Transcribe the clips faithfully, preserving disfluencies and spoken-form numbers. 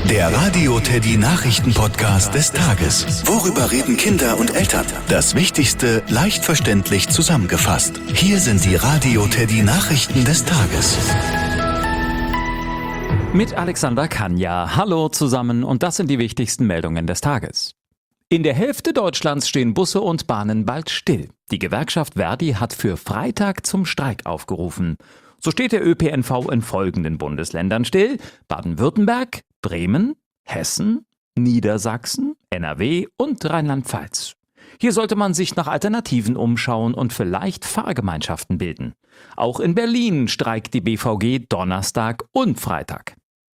Der Radio Teddy Nachrichten-Podcast des Tages. Worüber reden Kinder und Eltern? Das Wichtigste leicht verständlich zusammengefasst. Hier sind die Radio Teddy Nachrichten des Tages. Mit Alexander Kanja. Hallo zusammen und das sind die wichtigsten Meldungen des Tages. In der Hälfte Deutschlands stehen Busse und Bahnen bald still. Die Gewerkschaft Verdi hat für Freitag zum Streik aufgerufen. So steht der Ö P N V in folgenden Bundesländern still: Baden-Württemberg, Bremen, Hessen, Niedersachsen, N R W und Rheinland-Pfalz. Hier sollte man sich nach Alternativen umschauen und vielleicht Fahrgemeinschaften bilden. Auch in Berlin streikt die B V G Donnerstag und Freitag.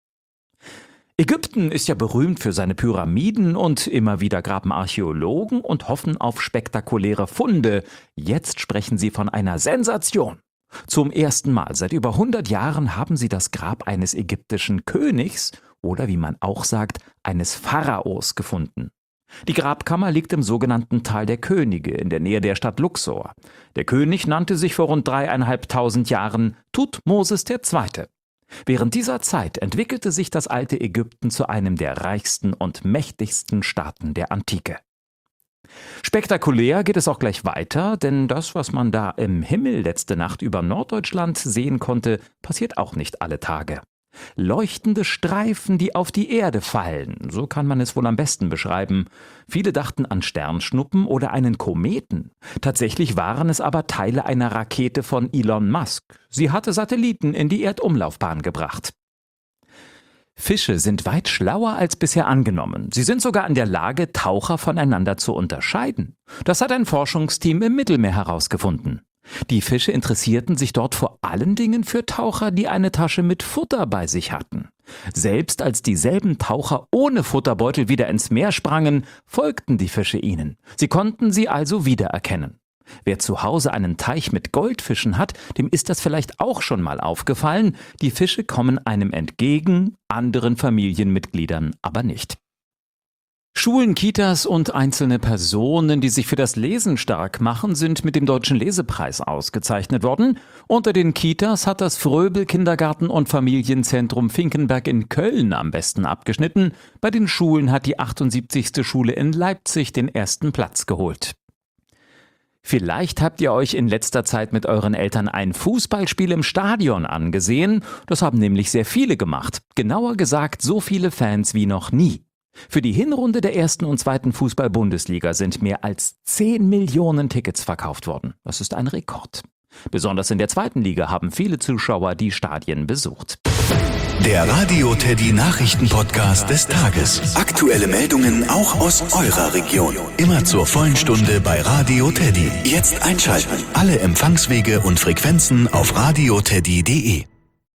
Ägypten ist ja berühmt für seine Pyramiden und immer wieder graben Archäologen und hoffen auf spektakuläre Funde. Jetzt sprechen sie von einer Sensation. Zum ersten Mal seit über hundert Jahren haben sie das Grab eines ägyptischen Königs oder wie man auch sagt, eines Pharaos gefunden. Die Grabkammer liegt im sogenannten Tal der Könige in der Nähe der Stadt Luxor. Der König nannte sich vor rund dreieinhalbtausend Jahren Thutmosis der Zweite. Während dieser Zeit entwickelte sich das alte Ägypten zu einem der reichsten und mächtigsten Staaten der Antike. Spektakulär geht es auch gleich weiter, denn das, was man da im Himmel letzte Nacht über Norddeutschland sehen konnte, passiert auch nicht alle Tage. Leuchtende Streifen, die auf die Erde fallen, so kann man es wohl am besten beschreiben. Viele dachten an Sternschnuppen oder einen Kometen. Tatsächlich waren es aber Teile einer Rakete von Elon Musk. Sie hatte Satelliten in die Erdumlaufbahn gebracht. Fische sind weit schlauer als bisher angenommen. Sie sind sogar in der Lage, Taucher voneinander zu unterscheiden. Das hat ein Forschungsteam im Mittelmeer herausgefunden. Die Fische interessierten sich dort vor allen Dingen für Taucher, die eine Tasche mit Futter bei sich hatten. Selbst als dieselben Taucher ohne Futterbeutel wieder ins Meer sprangen, folgten die Fische ihnen. Sie konnten sie also wiedererkennen. Wer zu Hause einen Teich mit Goldfischen hat, dem ist das vielleicht auch schon mal aufgefallen. Die Fische kommen einem entgegen, anderen Familienmitgliedern aber nicht. Schulen, Kitas und einzelne Personen, die sich für das Lesen stark machen, sind mit dem Deutschen Lesepreis ausgezeichnet worden. Unter den Kitas hat das Fröbel-Kindergarten- und Familienzentrum Finkenberg in Köln am besten abgeschnitten. Bei den Schulen hat die achtundsiebzigste Schule in Leipzig den ersten Platz geholt. Vielleicht habt ihr euch in letzter Zeit mit euren Eltern ein Fußballspiel im Stadion angesehen. Das haben nämlich sehr viele gemacht. Genauer gesagt, so viele Fans wie noch nie. Für die Hinrunde der ersten und zweiten Fußball-Bundesliga sind mehr als zehn Millionen Tickets verkauft worden. Das ist ein Rekord. Besonders in der zweiten Liga haben viele Zuschauer die Stadien besucht. Der Radio Teddy Nachrichten-Podcast des Tages. Aktuelle Meldungen auch aus eurer Region. Immer zur vollen Stunde bei Radio Teddy. Jetzt einschalten. Alle Empfangswege und Frequenzen auf radioteddy punkt de.